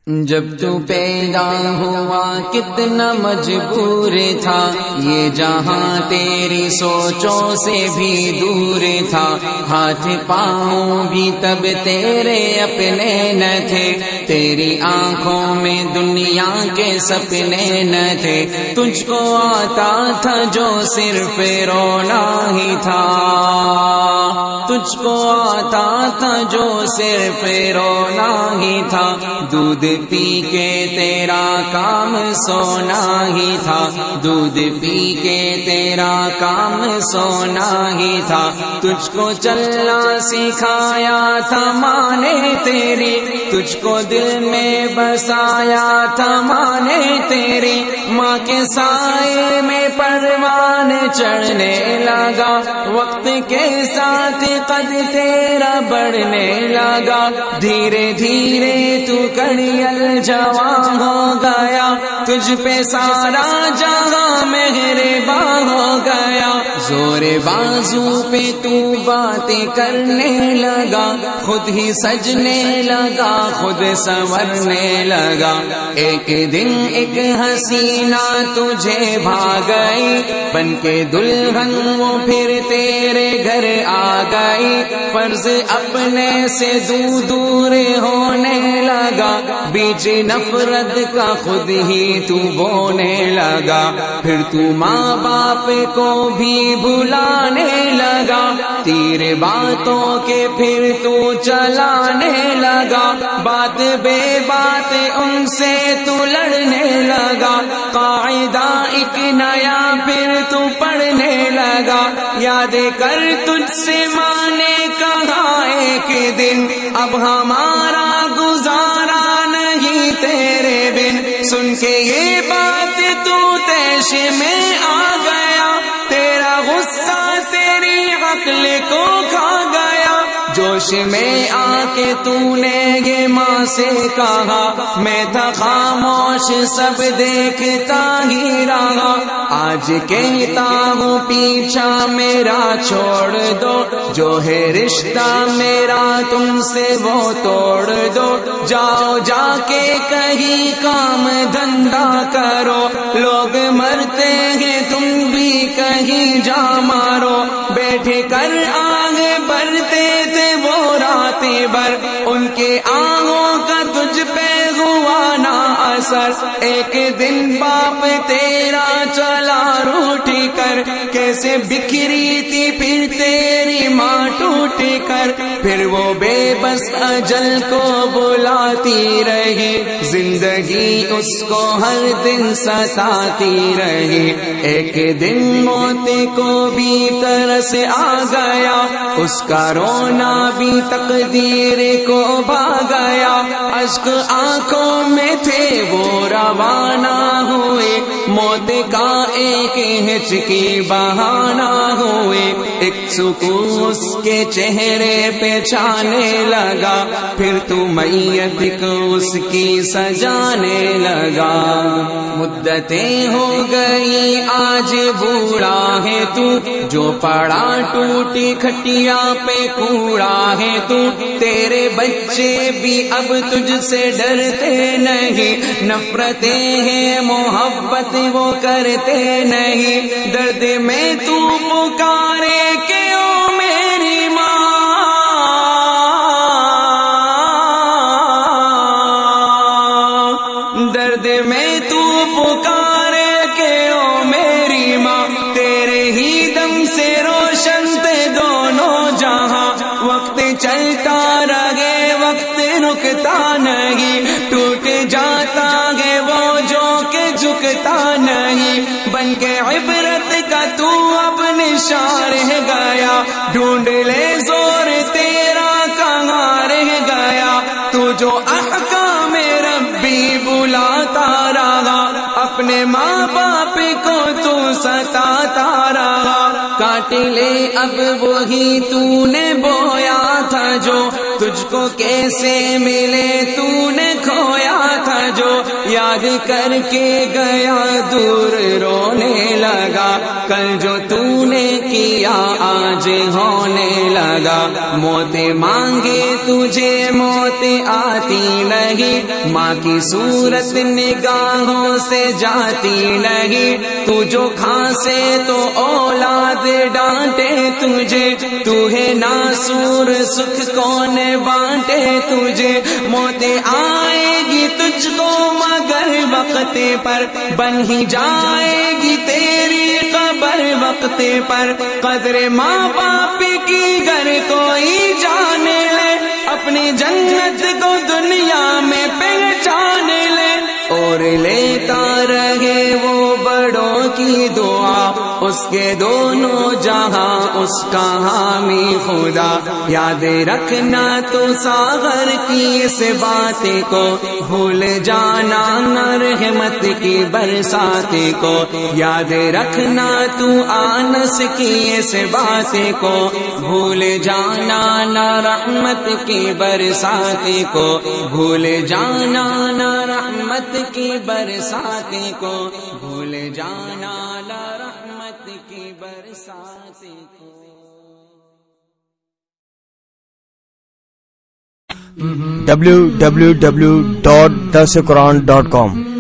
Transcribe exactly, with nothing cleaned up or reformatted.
جب تو پیدا ہوا کتنا مجبور تھا، یہ جہاں تیری سوچوں سے بھی دور تھا، ہاتھ پاؤں بھی تب تیرے اپنے نہ تھے، تیری آنکھوں میں دنیا کے سپنے نہ تھے، تجھ کو آتا تھا جو صرف رونا ہی تھا، تجھ کو آتا تھا جو صرف رونا ہی تھا، دودھ پی کے تیرا کام سونا ہی تھا، دودھ پی کے تیرا کام سونا ہی تھا، تجھ کو چلنا سکھایا تھا ماں نے تیری، تجھ کو دل میں بسایا تھا ماں نے تیری، ماں کے سائے میں پروان چڑھنے لگا، وقت کے ساتھ قد تیرا بڑھنے لگا، دھیرے دھیرے تو کڑیل جوان ہو گیا، تجھ پہ سارا جہاں مہربان ہو گیا، زور بازو پہ تو باتیں کرنے لگا، خود ہی سجنے لگا، خود سنورنے لگا، ایک دن ایک حسینہ تجھے بھاگئی، بن کے دلہن وہ پھر تیرے گھر آ گئی، فرض اپنے سے دور دور ہونے لگا، بیچ نفرت کا خود ہی تو بونے لگا، پھر تو ماں باپ کو بھی بھلانے لگا، تیر باتوں کے پھر تو چلانے لگا، بات بے بات ان سے تو لڑنے لگا، قاعدہ ایک نیا پھر تو پڑھنے لگا، یاد کر تجھ سے ماں نے کہا ایک دن، اب ہمارا گزارا نہیں تیرے بن، سن کے یہ بات تو تیش میں آ گیا، تیرا غصہ تیری عقل کو کھا گیا، جوش میں آ کے تو نے یہ ماں سے کہا، میں تھا خاموش سب دیکھتا ہی رہا، آج کہتا ہوں پیچھا میرا چھوڑ دو، جو ہے رشتہ میرا تم سے وہ توڑ دو، جاؤ جا کے کہیں کام دھندا کرو، لوگ مرتے ہیں تم بھی کہیں جا مارو، بیٹھے کر آگے بڑھتے تھے وہ راتیں بھر، ان کے آہوں کا تجھ پہ ہوا نہ اثر، ایک دن باپ تیرا چلا روٹی کر، کیسے بکھری تھی پھر تیری ماں ٹوٹ کر، پھر وہ بے بس اجل کو بلاتی رہی، زندگی اس کو ہر دن ستاتی رہی، ایک دن موت کو بھی ترس آ گیا، اس کا رونا بھی تقدیر کو بھا گیا، اشک آنکھوں میں تھے وہ روانہ ہوئے، موت کا ایک ہچکی بہانہ ہوئے، ایک سکون اس کے چہرے پہ چھانے لگا، پھر تو میت کو اس کی سجانے لگا، مدتیں ہو گئی آج بوڑھا ہے تو، جو پڑا ٹوٹی کھٹیا پہ کوڑا ہے تو، تیرے بچے بھی اب تجھ سے ڈرتے نہیں، نفرتیں ہیں محبت وہ کرتے نہیں، درد میں تو پکارے کہ او میری ماں، درد میں تو پکارے کہ او میری ماں، تیرے ہی دم سے روشن تھے دونوں جہاں، وقت چلتا رہے وقت رکتا نہیں، ٹوٹ جاتا ہے وہ جو کہ جھکتا نہیں، بن کے عبرت کا تو اب نشان رہ گیا، ڈھونڈ لے زور تیرا کہاں رہ گیا، تو جو احکام ربی بلاتا رہا، اپنے ماں باپ کو تو ستاتا رہا، کاٹ لے اب وہی تو نے بویا تھا جو، تجھ کو کیسے ملے تو نے کھویا تھا جو، یاد کر کے گیا دور رونے لگا، کل جو تو نے کیا آج ہونے لگا، موت مانگے تجھے موت آتی نہیں، ماں کی صورت نگاہوں سے جاتی نہیں، تو جو کھانسے تو اولاد ڈانٹے تجھے، تو ہے ناسور سکھ کون بانٹے تجھے، موت آئے گی تجھ کو مگر وقت پر، بن ہی جائے گی تیری قبر وقت پر، قدر ماں باپ کی گر کوئی جان لے، اپنی جنت کو دنیا میں پہچان لے، اور لیتا رہے وہ بڑوں کی دعا، اس کے دونوں جہاں اس کا حامی خدا، یاد رکھنا تو ساغر کی اس بات کو، بھول جانا نہ رحمت کی برسات کو، یاد رکھنا تو آنس کی اس بات کو، بھول جانا نہ رحمت کی برسات کو، بھول جانا نہ رحمت کی برسات کو، بھول جانا نہ رحمت کی برسات کو۔ ڈبلیو ڈبلیو ڈبلیو ڈاٹ درس قرآن ڈاٹ کام